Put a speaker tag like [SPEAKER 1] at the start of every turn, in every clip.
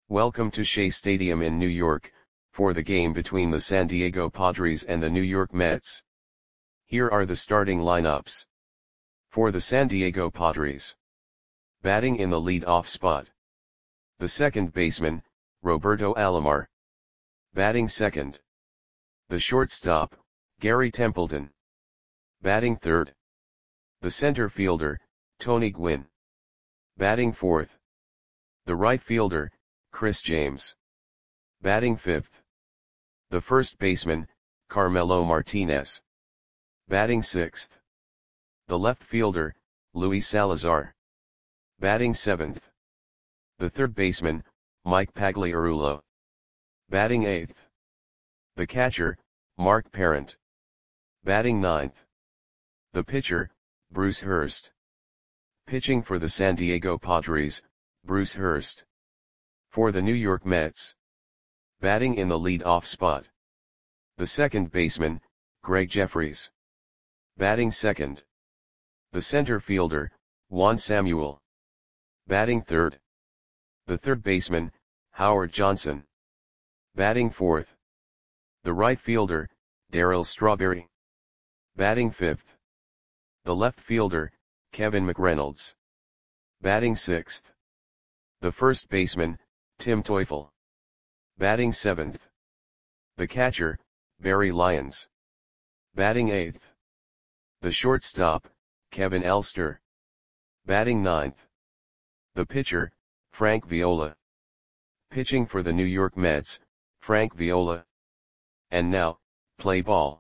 [SPEAKER 1] Welcome to Shea Stadium in New York, for the game between the San Diego Padres and the New York Mets. Here are the starting lineups. For the San Diego Padres. Batting in the lead-off spot. The second baseman, Roberto Alomar. Batting second. The shortstop, Gary Templeton. Batting third. The center fielder, Tony Gwynn. Batting fourth. The right fielder, Chris James. Batting fifth. The first baseman, Carmelo Martinez. Batting sixth. The left fielder, Luis Salazar. Batting seventh. The third baseman, Mike Pagliarulo. Batting eighth. The catcher, Mark Parent. Batting ninth. The pitcher, Bruce Hurst. Pitching for the San Diego Padres, Bruce Hurst. For the New York Mets. Batting in the lead-off spot. The second baseman, Greg Jefferies. Batting second. The center fielder, Juan Samuel. Batting third. The third baseman, Howard Johnson. Batting fourth. The right fielder, Darryl Strawberry. Batting fifth. The left fielder, Kevin McReynolds. Batting sixth. The first baseman, Tim Teufel. Batting seventh. The catcher, Barry Lyons. Batting eighth. The shortstop, Kevin Elster. Batting ninth. The pitcher, Frank Viola. Pitching for the New York Mets, Frank Viola. And now, play ball.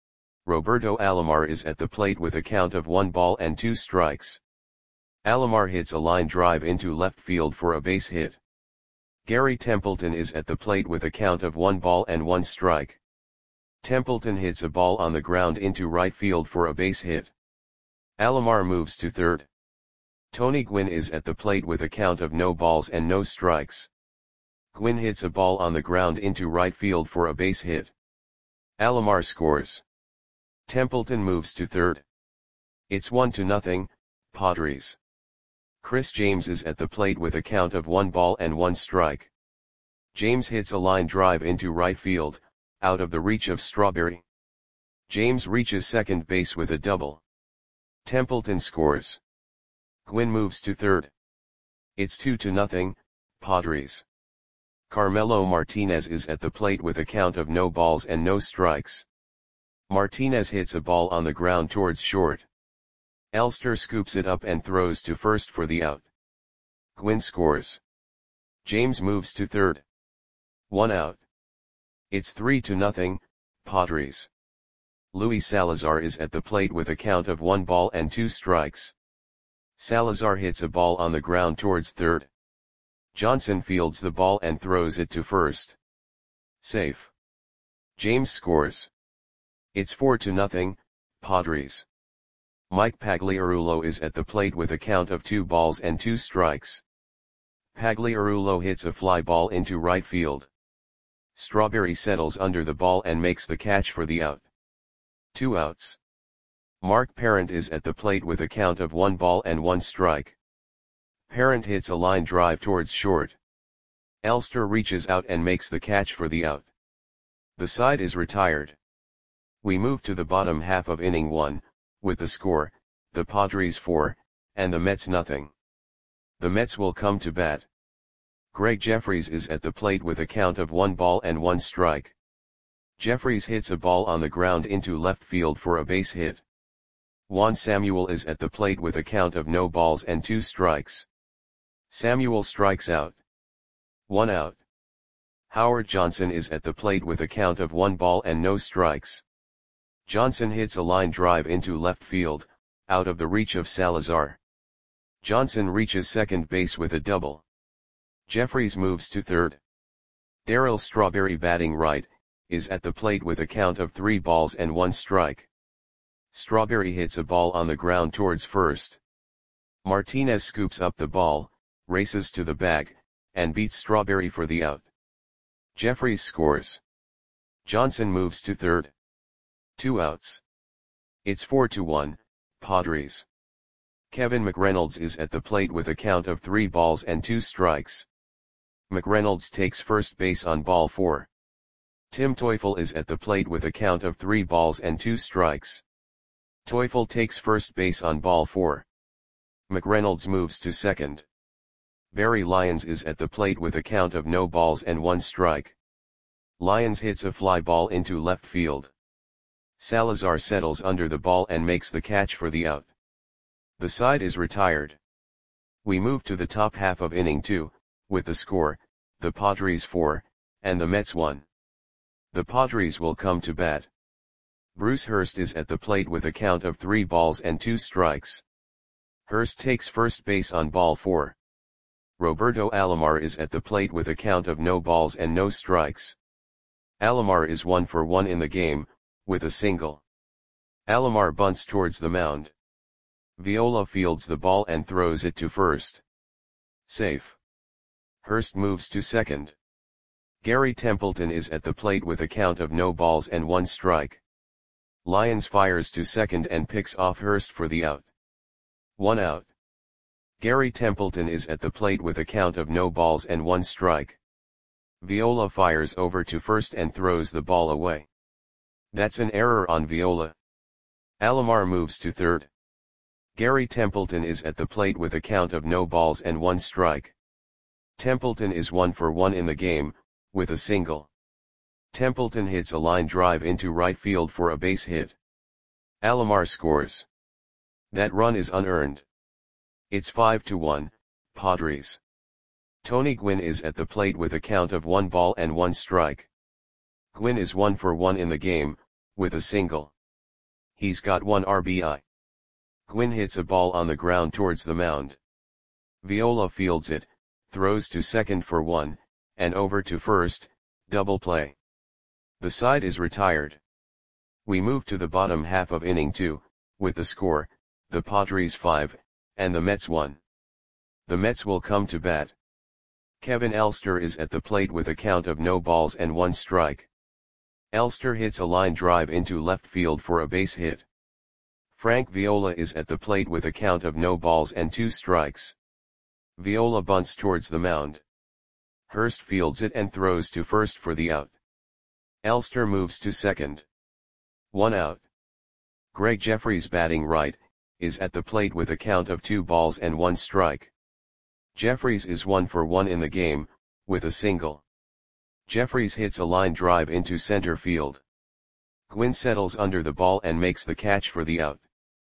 [SPEAKER 1] Roberto Alomar is at the plate with a count of 1 ball and 2 strikes. Alomar hits a line drive into left field for a base hit. Gary Templeton is at the plate with a count of 1 ball and 1 strike. Templeton hits a ball on the ground into right field for a base hit. Alomar moves to third. Tony Gwynn is at the plate with a count of no balls and no strikes. Gwynn hits a ball on the ground into right field for a base hit. Alomar scores. Templeton moves to third. It's 1-0, Padres. Chris James is at the plate with a count of 1 ball and 1 strike. James hits a line drive into right field, out of the reach of Strawberry. James reaches second base with a double. Templeton scores. Gwynn moves to third. It's 2-0, Padres. Carmelo Martinez is at the plate with a count of no balls and no strikes. Martinez hits a ball on the ground towards short. Elster scoops it up and throws to first for the out. Gwynn scores. James moves to third. 1 out. It's 3-0, Padres. Luis Salazar is at the plate with a count of 1 ball and 2 strikes. Salazar hits a ball on the ground towards third. Johnson fields the ball and throws it to first. Safe. James scores. It's 4-0, Padres. Mike Pagliarulo is at the plate with a count of 2 balls and 2 strikes. Pagliarulo hits a fly ball into right field. Strawberry settles under the ball and makes the catch for the out. 2 outs. Mark Parent is at the plate with a count of 1 ball and 1 strike. Parent hits a line drive towards short. Elster reaches out and makes the catch for the out. The side is retired. We move to the bottom half of inning 1, with the score, the Padres 4, and the Mets nothing. The Mets will come to bat. Greg Jefferies is at the plate with a count of 1 ball and 1 strike. Jefferies hits a ball on the ground into left field for a base hit. Juan Samuel is at the plate with a count of no balls and 2 strikes. Samuel strikes out. 1 out. Howard Johnson is at the plate with a count of 1 ball and no strikes. Johnson hits a line drive into left field, out of the reach of Salazar. Johnson reaches second base with a double. Jefferies moves to third. Darryl Strawberry, batting right, is at the plate with a count of 3 balls and 1 strike. Strawberry hits a ball on the ground towards first. Martinez scoops up the ball, races to the bag, and beats Strawberry for the out. Jefferies scores. Johnson moves to third. 2 outs. It's 4-1, Padres. Kevin McReynolds is at the plate with a count of 3 balls and 2 strikes. McReynolds takes first base on ball 4. Tim Teufel is at the plate with a count of 3 balls and 2 strikes. Teufel takes first base on ball 4. McReynolds moves to second. Barry Lyons is at the plate with a count of no balls and 1 strike. Lyons hits a fly ball into left field. Salazar settles under the ball and makes the catch for the out. The side is retired. We move to the top half of inning 2, with the score, the Padres 4, and the Mets 1. The Padres will come to bat. Bruce Hurst is at the plate with a count of 3 balls and 2 strikes. Hurst takes first base on ball 4. Roberto Alomar is at the plate with a count of no balls and no strikes. Alomar is 1 for 1 in the game, with a single. Alomar bunts towards the mound. Viola fields the ball and throws it to first. Safe. Hurst moves to second. Gary Templeton is at the plate with a count of no balls and 1 strike. Lyons fires to second and picks off Hurst for the out. 1 out. Gary Templeton is at the plate with a count of no balls and 1 strike. Viola fires over to first and throws the ball away. That's an error on Viola. Alomar moves to third. Gary Templeton is at the plate with a count of no balls and 1 strike. Templeton is 1 for 1 in the game, with a single. Templeton hits a line drive into right field for a base hit. Alomar scores. That run is unearned. It's 5-1, Padres. Tony Gwynn is at the plate with a count of 1 ball and 1 strike. Gwynn is 1 for 1 in the game, with a single. He's got 1 RBI. Gwynn hits a ball on the ground towards the mound. Viola fields it, throws to second for 1, and over to first, double play. The side is retired. We move to the bottom half of inning 2, with the score, the Padres 5, and the Mets 1. The Mets will come to bat. Kevin Elster is at the plate with a count of no balls and 1 strike. Elster hits a line drive into left field for a base hit. Frank Viola is at the plate with a count of no balls and 2 strikes. Viola bunts towards the mound. Hurst fields it and throws to first for the out. Elster moves to second. 1 out. Greg Jeffries, batting right, is at the plate with a count of 2 balls and 1 strike. Jeffries is 1 for 1 in the game, with a single. Jeffries hits a line drive into center field. Gwynn settles under the ball and makes the catch for the out.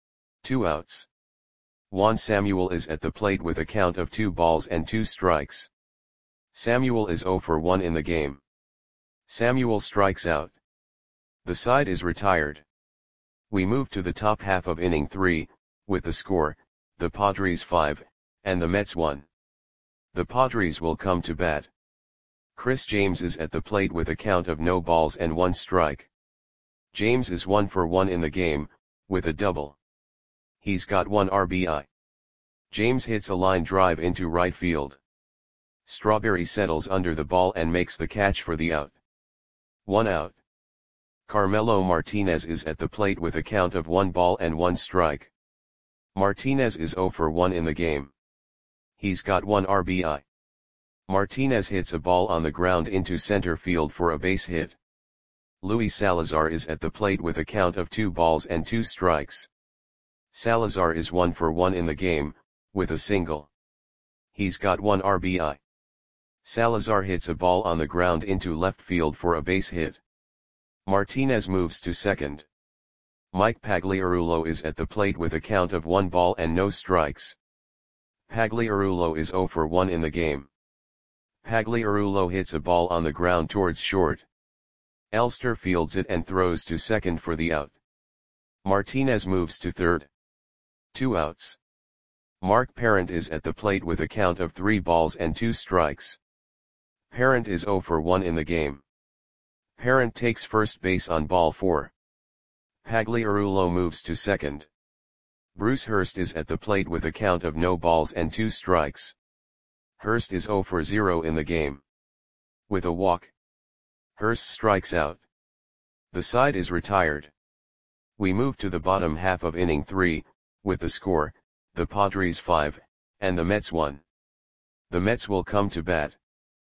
[SPEAKER 1] 2 outs. Juan Samuel is at the plate with a count of 2 balls and 2 strikes. Samuel is 0 for 1 in the game. Samuel strikes out. The side is retired. We move to the top half of inning 3, with the score, the Padres 5, and the Mets 1. The Padres will come to bat. Chris James is at the plate with a count of no balls and 1 strike. James is 1 for 1 in the game, with a double. He's got 1 RBI. James hits a line drive into right field. Strawberry settles under the ball and makes the catch for the out. 1 out. Carmelo Martinez is at the plate with a count of 1 ball and 1 strike. Martinez is 0 for 1 in the game. He's got 1 RBI. Martinez hits a ball on the ground into center field for a base hit. Luis Salazar is at the plate with a count of 2 balls and 2 strikes. Salazar is 1 for 1 in the game, with a single. He's got 1 RBI. Salazar hits a ball on the ground into left field for a base hit. Martinez moves to second. Mike Pagliarulo is at the plate with a count of 1 ball and no strikes. Pagliarulo is 0 for 1 in the game. Pagliarulo hits a ball on the ground towards short. Elster fields it and throws to second for the out. Martinez moves to third. 2 outs. Mark Parent is at the plate with a count of 3 balls and 2 strikes. Parent is 0 for 1 in the game. Parent takes first base on ball 4. Pagliarulo moves to second. Bruce Hurst is at the plate with a count of no balls and 2 strikes. Hurst is 0 for 0 in the game. With a walk, Hurst strikes out. The side is retired. We move to the bottom half of inning 3, with the score, the Padres 5, and the Mets 1. The Mets will come to bat.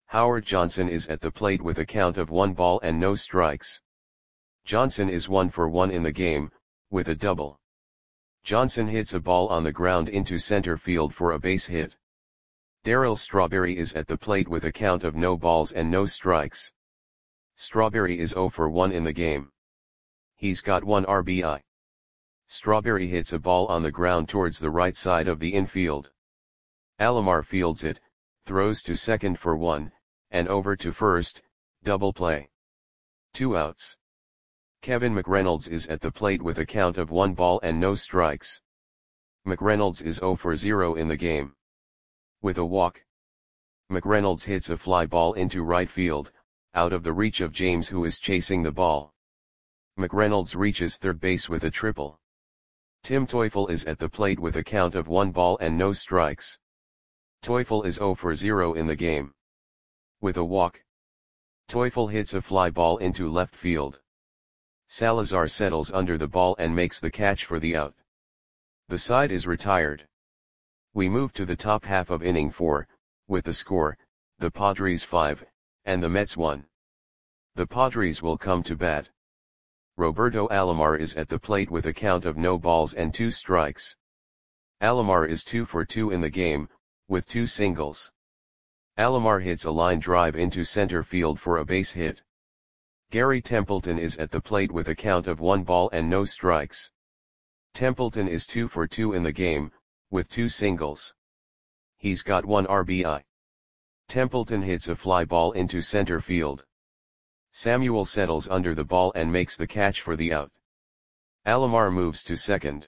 [SPEAKER 1] Howard Johnson is at the plate with a count of 1 ball and no strikes. Johnson is 1 for 1 in the game, with a double. Johnson hits a ball on the ground into center field for a base hit. Darryl Strawberry is at the plate with a count of no balls and no strikes. Strawberry is 0 for 1 in the game. He's got 1 RBI. Strawberry hits a ball on the ground towards the right side of the infield. Alomar fields it, throws to second for 1, and over to first, double play. 2 outs. Kevin McReynolds is at the plate with a count of 1 ball and no strikes. McReynolds is 0 for 0 in the game. With a walk, McReynolds hits a fly ball into right field, out of the reach of James, who is chasing the ball. McReynolds reaches third base with a triple. Tim Teufel is at the plate with a count of 1 ball and no strikes. Teufel is 0 for 0 in the game. With a walk, Teufel hits a fly ball into left field. Salazar settles under the ball and makes the catch for the out. The side is retired. We move to the top half of inning 4, with the score, the Padres 5, and the Mets 1. The Padres will come to bat. Roberto Alomar is at the plate with a count of no balls and 2 strikes. Alomar is 2 for 2 in the game, with 2 singles. Alomar hits a line drive into center field for a base hit. Gary Templeton is at the plate with a count of 1 ball and no strikes. Templeton is 2 for 2 in the game, with 2 singles. He's got 1 RBI. Templeton hits a fly ball into center field. Samuel settles under the ball and makes the catch for the out. Alomar moves to second.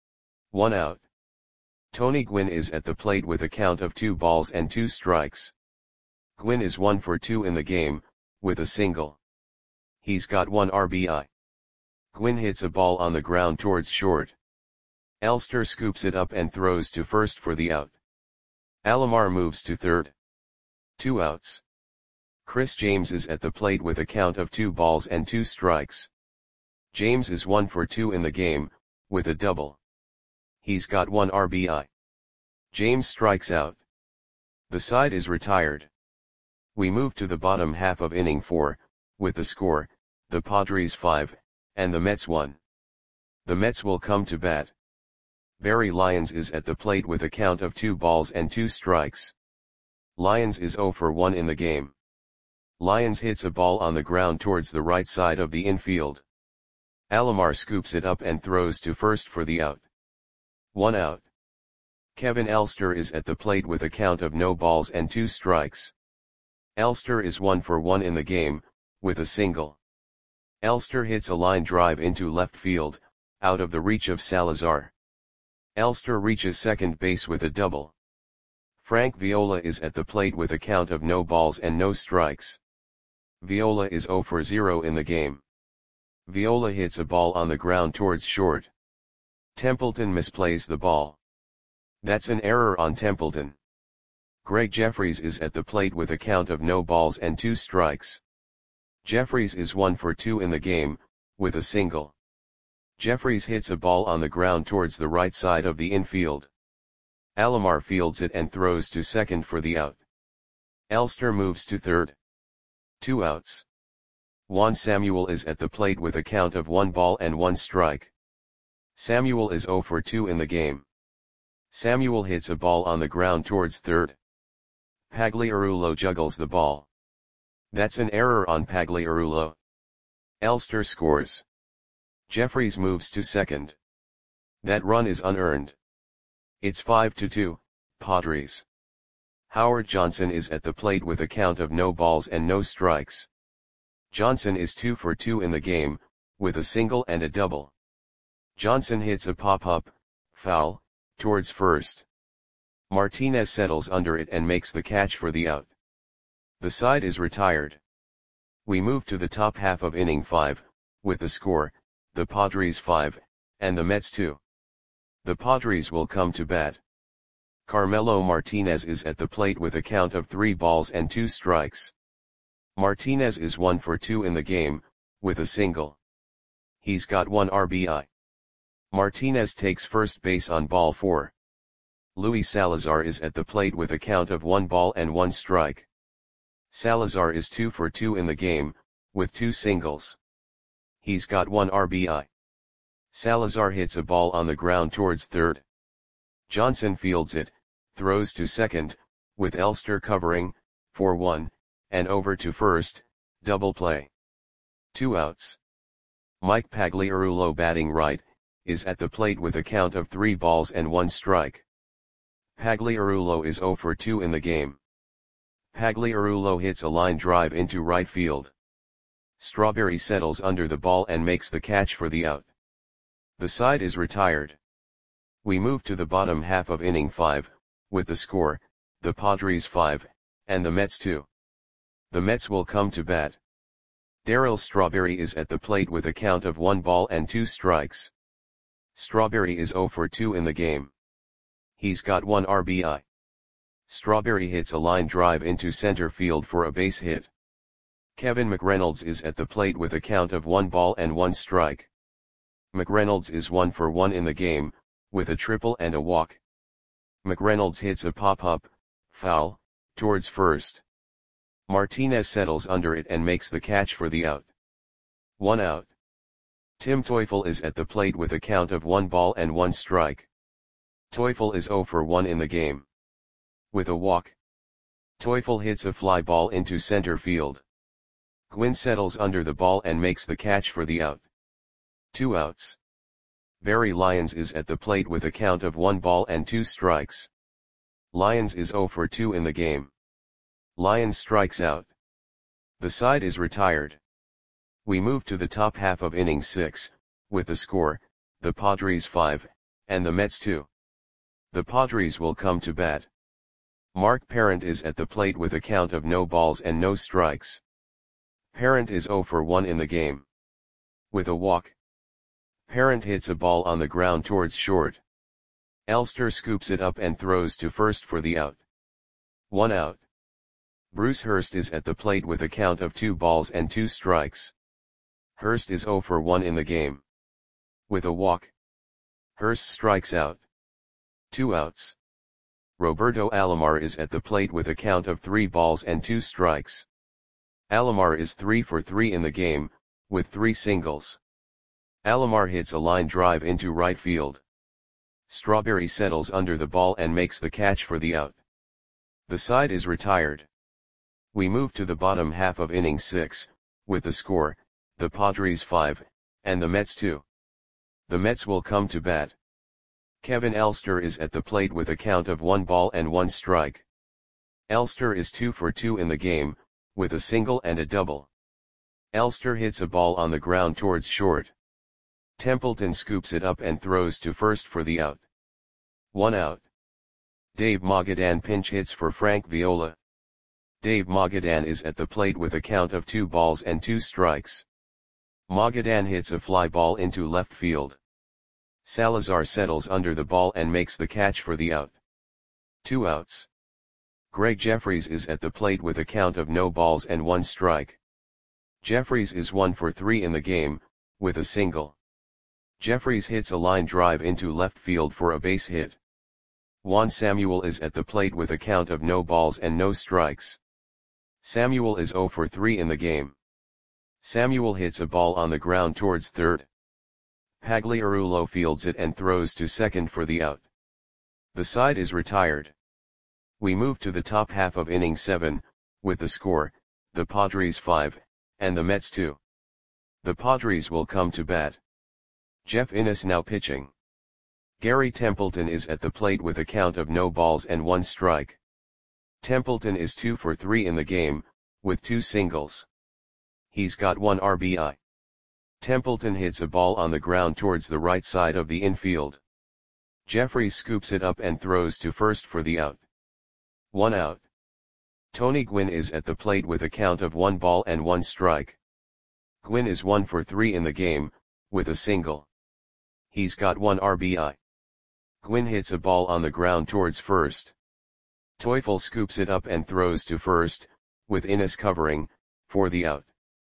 [SPEAKER 1] 1 out. Tony Gwynn is at the plate with a count of 2 balls and 2 strikes. Gwynn is 1 for 2 in the game, with a single. He's got 1 RBI. Gwynn hits a ball on the ground towards short. Elster scoops it up and throws to first for the out. Alomar moves to third. 2 outs. Chris James is at the plate with a count of 2 balls and 2 strikes. James is 1 for 2 in the game, with a double. He's got 1 RBI. James strikes out. The side is retired. We move to the bottom half of inning 4, with the score, the Padres 5, and the Mets 1. The Mets will come to bat. Barry Lyons is at the plate with a count of 2 balls and 2 strikes. Lyons is 0 for 1 in the game. Lyons hits a ball on the ground towards the right side of the infield. Alomar scoops it up and throws to first for the out. 1 out. Kevin Elster is at the plate with a count of no balls and 2 strikes. Elster is 1 for 1 in the game, with a single. Elster hits a line drive into left field, out of the reach of Salazar. Elster reaches second base with a double. Frank Viola is at the plate with a count of no balls and no strikes. Viola is 0 for 0 in the game. Viola hits a ball on the ground towards short. Templeton misplays the ball. That's an error on Templeton. Greg Jeffries is at the plate with a count of no balls and 2 strikes. Jeffries is 1 for 2 in the game, with a single. Jeffries hits a ball on the ground towards the right side of the infield. Alomar fields it and throws to second for the out. Elster moves to third. 2 outs. Juan Samuel is at the plate with a count of 1 ball and 1 strike. Samuel is 0 for 2 in the game. Samuel hits a ball on the ground towards third. Pagliarulo juggles the ball. That's an error on Pagliarulo. Elster scores. Jeffries moves to second. That run is unearned. It's 5-2, Padres. Howard Johnson is at the plate with a count of no balls and no strikes. Johnson is 2 for 2 in the game, with a single and a double. Johnson hits a pop-up, foul, towards first. Martinez settles under it and makes the catch for the out. The side is retired. We move to the top half of inning 5, with the score, the Padres 5, and the Mets 2. The Padres will come to bat. Carmelo Martinez is at the plate with a count of 3 balls and 2 strikes. Martinez is 1 for 2 in the game, with a single. He's got 1 RBI. Martinez takes first base on ball 4. Luis Salazar is at the plate with a count of 1 ball and 1 strike. Salazar is 2 for 2 in the game, with 2 singles. He's got 1 RBI. Salazar hits a ball on the ground towards third. Johnson fields it, throws to second, with Elster covering, for 1, and over to first, double play. 2 outs. Mike Pagliarulo, batting right, is at the plate with a count of 3 balls and 1 strike. Pagliarulo is 0 for 2 in the game. Pagliarulo hits a line drive into right field. Strawberry settles under the ball and makes the catch for the out. The side is retired. We move to the bottom half of inning 5, with the score, the Padres 5, and the Mets 2. The Mets will come to bat. Darryl Strawberry is at the plate with a count of 1 ball and 2 strikes. Strawberry is 0 for 2 in the game. He's got 1 RBI. Strawberry hits a line drive into center field for a base hit. Kevin McReynolds is at the plate with a count of 1 ball and 1 strike. McReynolds is 1 for 1 in the game, with a triple and a walk. McReynolds hits a pop-up, foul, towards first. Martinez settles under it and makes the catch for the out. 1 out. Tim Teufel is at the plate with a count of 1 ball and 1 strike. Teufel is 0 for 1 in the game. With a walk. Teufel hits a fly ball into center field. Gwynn settles under the ball and makes the catch for the out. 2 outs. Barry Lyons is at the plate with a count of 1 ball and 2 strikes. Lyons is 0 for 2 in the game. Lyons strikes out. The side is retired. We move to the top half of inning 6, with the score, the Padres 5, and the Mets 2. The Padres will come to bat. Mark Parent is at the plate with a count of no balls and no strikes. Parent is 0 for 1 in the game. With a walk. Parent hits a ball on the ground towards short. Elster scoops it up and throws to first for the out. 1 out. Bruce Hurst is at the plate with a count of 2 balls and 2 strikes. Hurst is 0 for 1 in the game. With a walk. Hurst strikes out. 2 outs. Roberto Alomar is at the plate with a count of 3 balls and 2 strikes. Alomar is 3 for 3 in the game, with 3 singles. Alomar hits a line drive into right field. Strawberry settles under the ball and makes the catch for the out. The side is retired. We move to the bottom half of inning 6, with the score, the Padres 5, and the Mets 2. The Mets will come to bat. Kevin Elster is at the plate with a count of 1 ball and 1 strike. Elster is 2 for 2 in the game, with a single and a double. Elster hits a ball on the ground towards short. Templeton scoops it up and throws to first for the out. 1 out. Dave Magadan pinch hits for Frank Viola. Dave Magadan is at the plate with a count of 2 balls and 2 strikes. Magadan hits a fly ball into left field. Salazar settles under the ball and makes the catch for the out. 2 outs. Greg Jeffries is at the plate with a count of no balls and 1 strike. Jeffries is 1 for 3 in the game, with a single. Jeffries hits a line drive into left field for a base hit. Juan Samuel is at the plate with a count of no balls and no strikes. Samuel is 0 for 3 in the game. Samuel hits a ball on the ground towards third. Pagliarulo fields it and throws to second for the out. The side is retired. We move to the top half of inning 7, with the score, the Padres 5, and the Mets 2. The Padres will come to bat. Jeff Innes now pitching. Gary Templeton is at the plate with a count of no balls and 1 strike. Templeton is 2 for 3 in the game, with 2 singles. He's got 1 RBI. Templeton hits a ball on the ground towards the right side of the infield. Jeffries scoops it up and throws to first for the out. 1 out. Tony Gwynn is at the plate with a count of 1 ball and 1 strike. Gwynn is 1 for 3 in the game, with a single. He's got 1 RBI. Gwynn hits a ball on the ground towards first. Teufel scoops it up and throws to first, with Innes covering, for the out.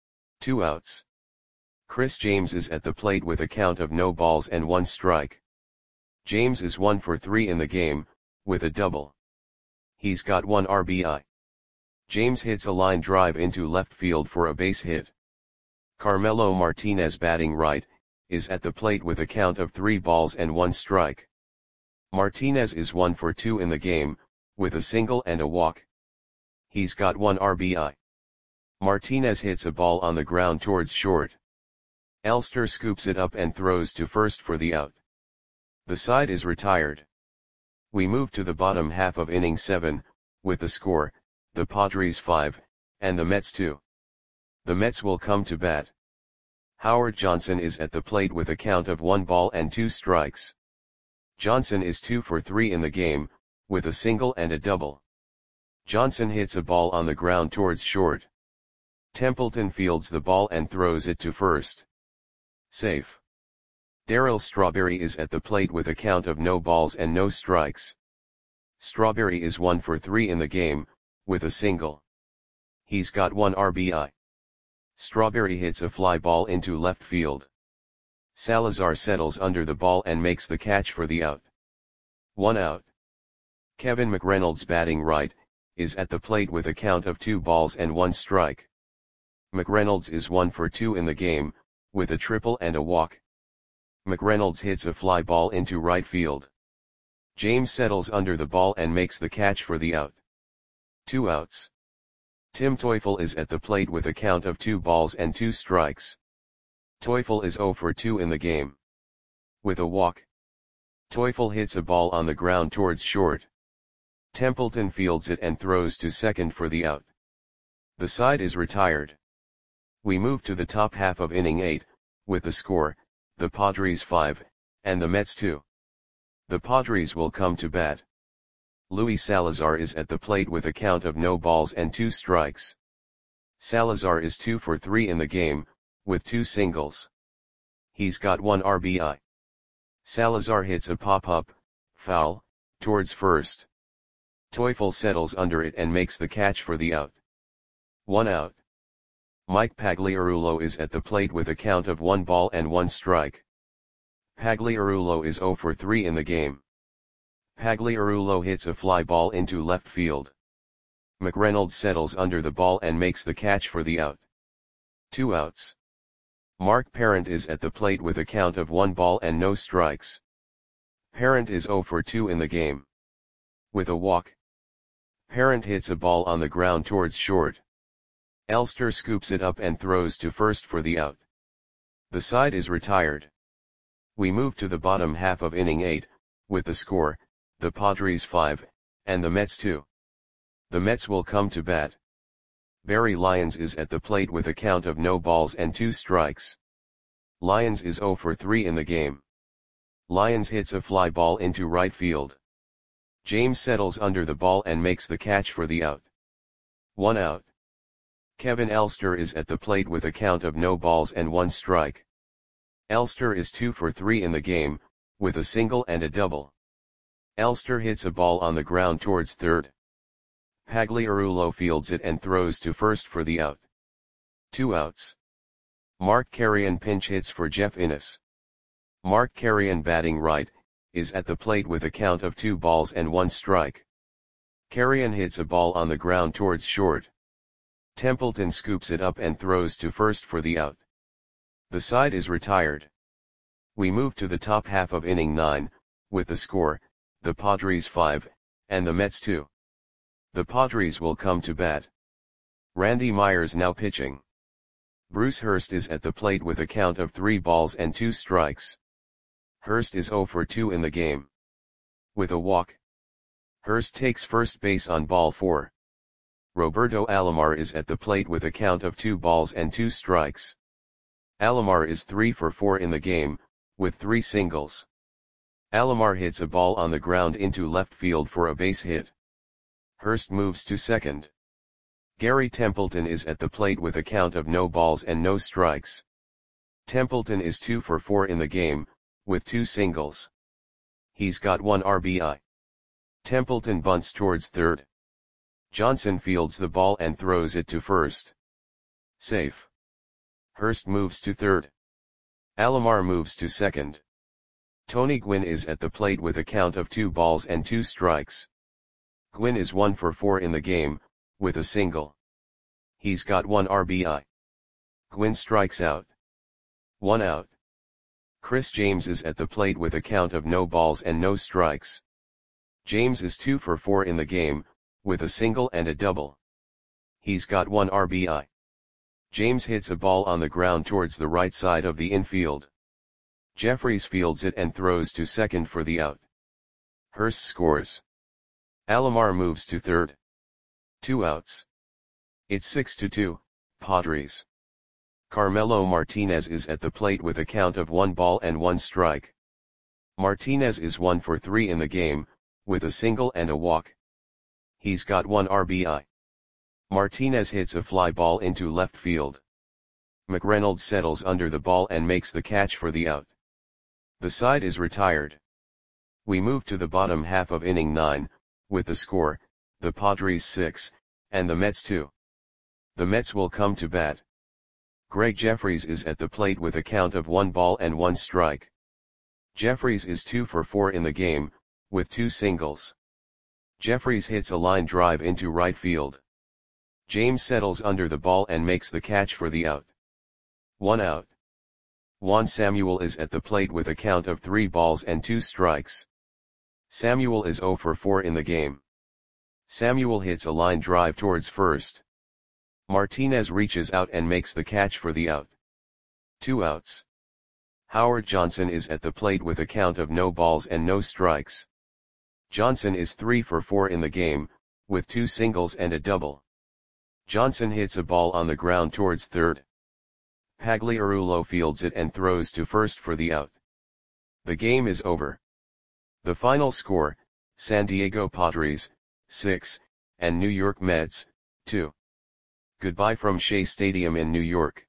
[SPEAKER 1] 2 outs. Chris James is at the plate with a count of no balls and 1 strike. James is 1 for 3 in the game, with a double. He's got 1 RBI. James hits a line drive into left field for a base hit. Carmelo Martinez, batting right, is at the plate with a count of 3 balls and 1 strike. Martinez is 1 for 2 in the game, with a single and a walk. He's got 1 RBI. Martinez hits a ball on the ground towards short. Elster scoops it up and throws to first for the out. The side is retired. We move to the bottom half of inning 7, with the score, the Padres 5, and the Mets 2. The Mets will come to bat. Howard Johnson is at the plate with a count of 1 ball and 2 strikes. Johnson is 2 for 3 in the game, with a single and a double. Johnson hits a ball on the ground towards short. Templeton fields the ball and throws it to first. Safe. Darryl Strawberry is at the plate with a count of no balls and no strikes. Strawberry is 1 for 3 in the game, with a single. He's got 1 RBI. Strawberry hits a fly ball into left field. Salazar settles under the ball and makes the catch for the out. 1 out. Kevin McReynolds, batting right, is at the plate with a count of 2 balls and 1 strike. McReynolds is 1 for 2 in the game, with a triple and a walk. McReynolds hits a fly ball into right field. James settles under the ball and makes the catch for the out. 2 outs. Tim Teufel is at the plate with a count of 2 balls and 2 strikes. Teufel is 0 for 2 in the game. With a walk. Teufel hits a ball on the ground towards short. Templeton fields it and throws to second for the out. The side is retired. We move to the top half of inning 8, with the score, the Padres 5, and the Mets 2. The Padres will come to bat. Luis Salazar is at the plate with a count of no balls and 2 strikes. Salazar is 2 for 3 in the game, with 2 singles. He's got 1 RBI. Salazar hits a pop-up, foul, towards first. Teufel settles under it and makes the catch for the out. 1 out. Mike Pagliarulo is at the plate with a count of 1 ball and 1 strike. Pagliarulo is 0 for 3 in the game. Pagliarulo hits a fly ball into left field. McReynolds settles under the ball and makes the catch for the out. 2 outs. Mark Parent is at the plate with a count of 1 ball and no strikes. Parent is 0 for 2 in the game. With a walk. Parent hits a ball on the ground towards short. Elster scoops it up and throws to first for the out. The side is retired. We move to the bottom half of inning 8, with the score, the Padres 5, and the Mets 2. The Mets will come to bat. Barry Lyons is at the plate with a count of no balls and 2 strikes. Lyons is 0 for 3 in the game. Lyons hits a fly ball into right field. James settles under the ball and makes the catch for the out. 1 out. Kevin Elster is at the plate with a count of no balls and 1 strike. Elster is 2 for 3 in the game, with a single and a double. Elster hits a ball on the ground towards third. Pagliarulo fields it and throws to first for the out. 2 outs. Mark Carrion pinch hits for Jeff Innes. Mark Carrion, batting right, is at the plate with a count of 2 balls and 1 strike. Carrion hits a ball on the ground towards short. Templeton scoops it up and throws to first for the out. The side is retired. We move to the top half of inning 9, with the score, the Padres 5, and the Mets 2. The Padres will come to bat. Randy Myers now pitching. Bruce Hurst is at the plate with a count of 3 balls and 2 strikes. Hurst is 0 for 2 in the game. With a walk. Hurst takes first base on ball 4. Roberto Alomar is at the plate with a count of 2 balls and 2 strikes. Alomar is 3 for 4 in the game, with 3 singles. Alomar hits a ball on the ground into left field for a base hit. Hurst moves to second. Gary Templeton is at the plate with a count of no balls and no strikes. Templeton is 2 for 4 in the game, with 2 singles. He's got 1 RBI. Templeton bunts towards third. Johnson fields the ball and throws it to first. Safe. Hurst moves to third. Alomar moves to second. Tony Gwynn is at the plate with a count of 2 balls and 2 strikes. Gwynn is 1 for 4 in the game, with a single. He's got 1 RBI. Gwynn strikes out. 1 out. Chris James is at the plate with a count of no balls and no strikes. James is 2 for 4 in the game, with a single and a double. He's got 1 RBI. James hits a ball on the ground towards the right side of the infield. Jeffries fields it and throws to second for the out. Hurst scores. Alomar moves to third. 2 outs. It's 6-2, Padres. Carmelo Martinez is at the plate with a count of 1 ball and 1 strike. Martinez is 1 for 3 in the game, with a single and a walk. He's got 1 RBI. Martinez hits a fly ball into left field. McReynolds settles under the ball and makes the catch for the out. The side is retired. We move to the bottom half of inning 9, with the score, the Padres 6, and the Mets 2. The Mets will come to bat. Greg Jeffries is at the plate with a count of 1 ball and 1 strike. Jeffries is 2 for 4 in the game, with 2 singles. Jeffries hits a line drive into right field. James settles under the ball and makes the catch for the out. 1 out. Juan Samuel is at the plate with a count of 3 balls and 2 strikes. Samuel is 0 for 4 in the game. Samuel hits a line drive towards first. Martinez reaches out and makes the catch for the out. 2 outs. Howard Johnson is at the plate with a count of no balls and no strikes. Johnson is 3 for 4 in the game, with 2 singles and a double. Johnson hits a ball on the ground towards third. Pagliarulo fields it and throws to first for the out. The game is over. The final score, San Diego Padres, 6, and New York Mets, 2. Goodbye from Shea Stadium in New York.